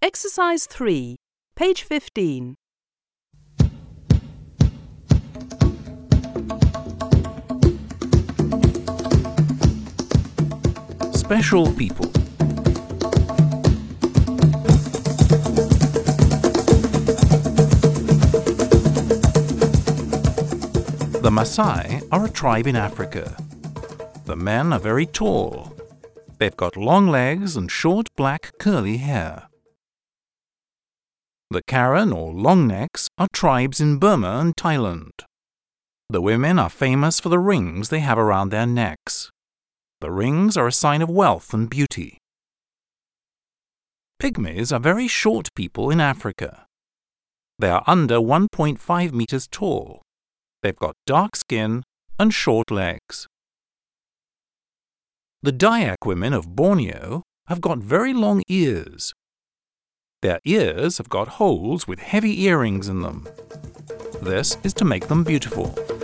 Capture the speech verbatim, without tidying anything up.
Exercise three, page fifteen. Special people. The Maasai are a tribe in Africa. The men are very tall. They've got long legs and short black curly hair. The Karen or Longnecks are tribes in Burma and Thailand. The women are famous for the rings they have around their necks. The rings are a sign of wealth and beauty. Pygmies are very short people in Africa. They are under one point five meters tall. They've got dark skin and short legs. The Dayak women of Borneo have got very long ears. Their ears have got holes with heavy earrings in them. This is to make them beautiful.